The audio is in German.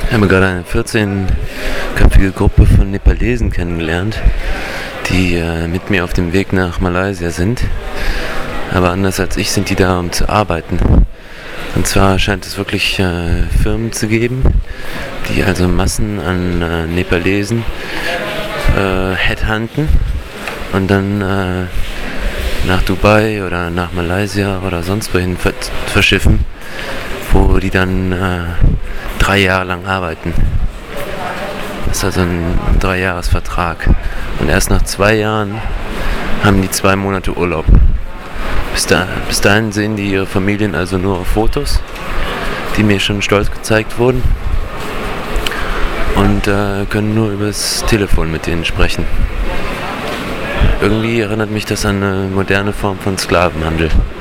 Ich habe gerade eine 14-köpfige Gruppe von Nepalesen kennengelernt, die mit mir auf dem Weg nach Malaysia sind. Aber anders als ich sind die da, um zu arbeiten. Und zwar scheint es wirklich Firmen zu geben, die also Massen an Nepalesen headhunten und dann nach Dubai oder nach Malaysia oder sonst wohin verschiffen, wo die dann 3 Jahre lang arbeiten. Das ist also ein 3-Jahres-Vertrag. Und erst nach 2 Jahren haben die 2 Monate Urlaub. Bis dahin sehen die ihre Familien also nur auf Fotos, die mir schon stolz gezeigt wurden. Und können nur übers Telefon mit denen sprechen. Irgendwie erinnert mich das an eine moderne Form von Sklavenhandel.